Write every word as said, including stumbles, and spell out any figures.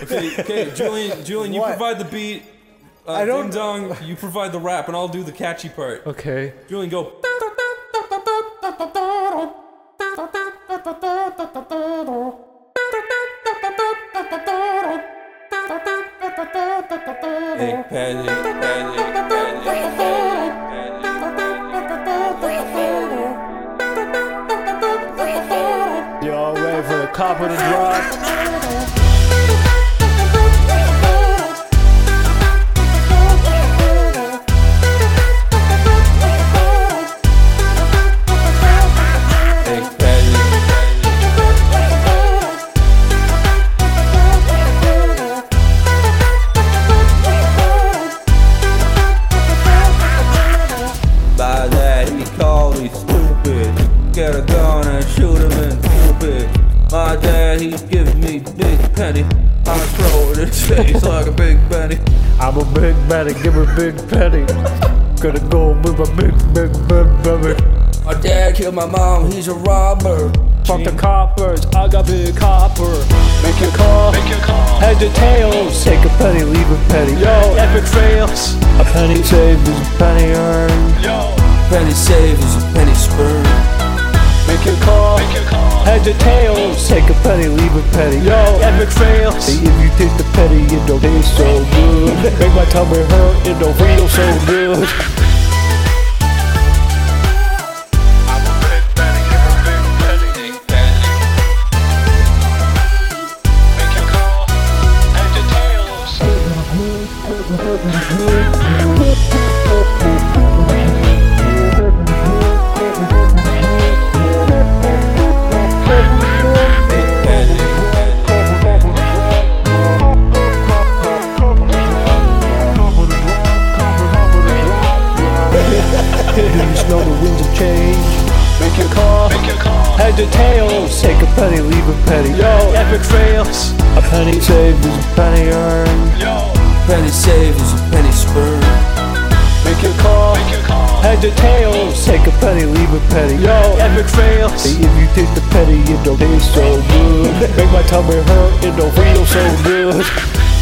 Okay, okay, Julian, Julian, you What? provide the beat. Uh, I don't- Ding dong, you provide the rap, and I'll do the catchy part. Okay. Julian, go. Hey, Patty, Patty, Y'all ready for the cop of the drop? hey, Patty. By that he called me stupid. Get a gun and shoot him in Cupid. My dad, he gives me big penny. I throw it in his face like a big penny. I'm a big Betty, give her big penny. Gonna go with my big, big, big baby. My dad killed my mom, he's a robber. Fuck the coppers, I got big copper. Make your call, make your call. Head to tails, take a penny, leave a penny. Yo, epic fails. A penny saved is a penny earned. Yo, Penny saved is a penny spurned. make your call, make your call. Head to tails, take a penny, leave a penny. Yo, epic fails. Hey, if you take the penny, it don't taste so good. Make my tummy hurt, it don't feel so good. You just know the winds of change. Make your call, make your call. Head to tails, take a penny, leave a penny. Yo, epic fails. A penny saved is a penny earned. Yo, Penny saved is a penny spurned. make your call, make your call. Head to tails, take a penny, leave a penny. Yo, epic fails. Hey, if you take the penny, it don't taste so good. Make my tummy hurt, it don't feel so good.